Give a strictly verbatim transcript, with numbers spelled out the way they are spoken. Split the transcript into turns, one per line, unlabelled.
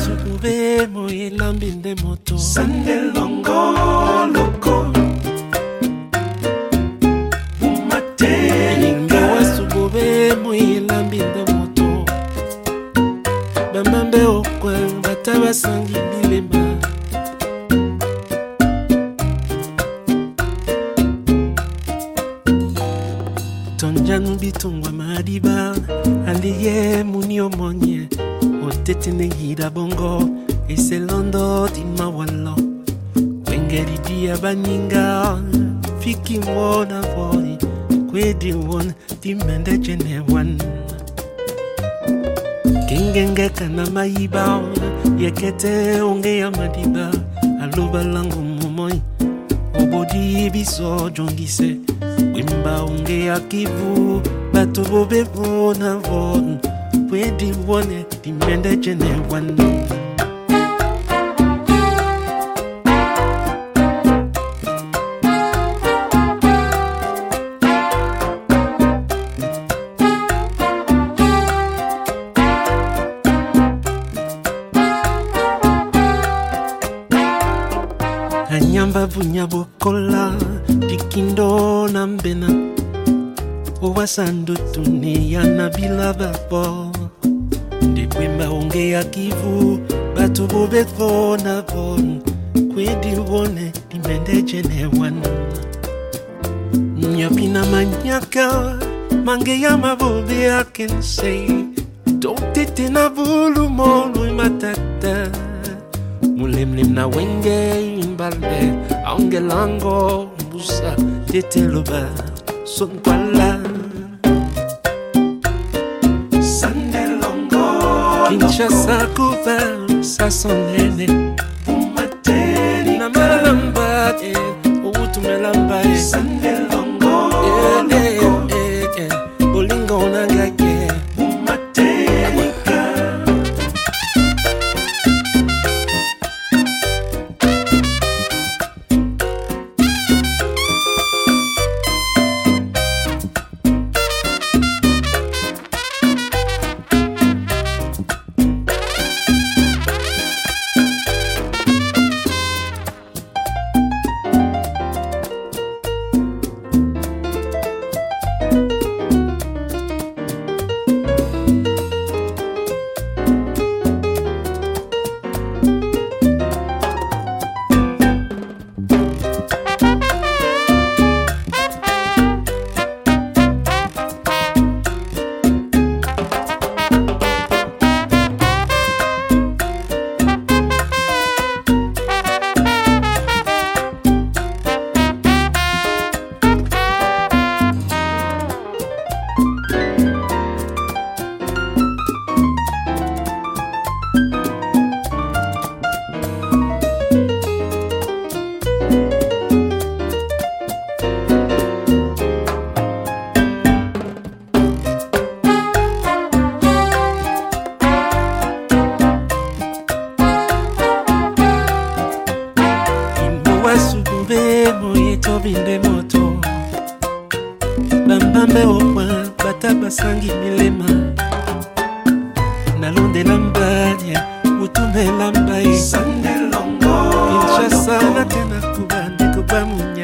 Sukube mo ilambinde moto
Sandelongo loko Umatenga
Sukube mo ilambinde moto Bambambe okwe bataba sangi milema Tonjanu bitungwa madiba Aliye muni omonye Otetene hida bongo Eselondo di mawalo Wengeri dia baninga Fiki wona voni Kwedi won di mende jene wan Kengenge kana maiba Yekete onge ya madiba Aloba langu mumoi Obodi biso jongise Wimba unge ya kivu Bato bobe vona von Wedi wone di mende jene wan Anyamba bunya bokola Dikindo nambena Owasandu tuni ya nabila babo Ndikwimba onge ya kivu Batu bobe vona von Kwedi wone dimende jene wan Nyapina manyaka Mange ya mabobe I can say Don't tete na vulu molu imatata Mulimlim na wenge imbalde Aunge lango mbusa Tete loba Sonkwala
Sandelongo
Kinshasa kuba Sasonene
Umateni
Na malamba Outu melamba
Sandelongo
loko Bolingo na gage
Umateni
Sukube mo itobinde moto Bambambe okwa bataba sangi milema Nalonde lambadye Utume lambaye
Sandelongo
Kinshasa na tena kubande kubamu